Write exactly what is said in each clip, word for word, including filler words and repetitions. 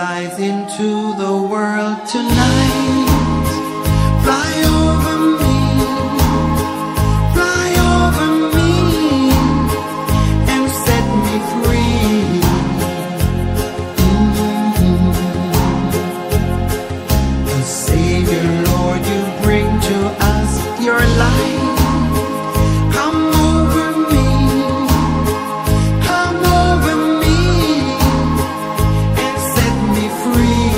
flies into the world tonight. Fly over me, fly over me, and set me free. Mm-hmm. The Savior, Lord, you bring to us your light. Come over me, come over me, and set me free.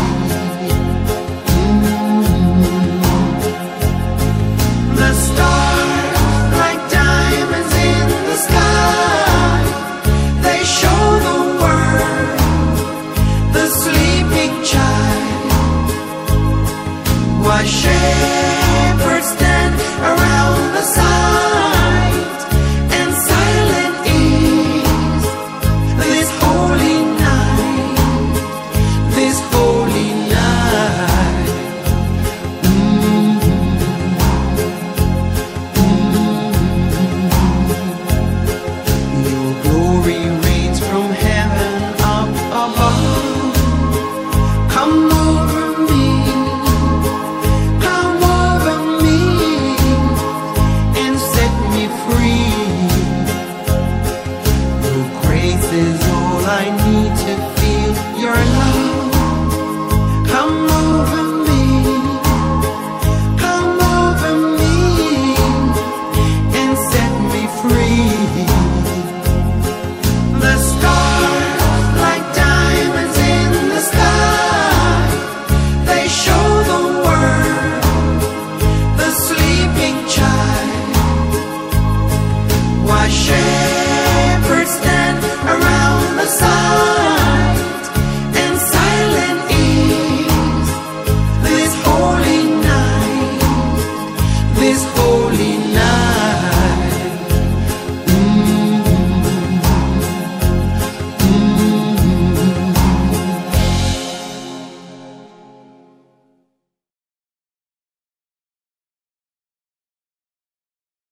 The stars, like diamonds in the sky, they show the world the sleeping child. Why shepherds stand around the sight, and silent is this holy night, this holy night. Your glory reigns from heaven up above. Come over me, come over me, and set me free. Your grace is all I need to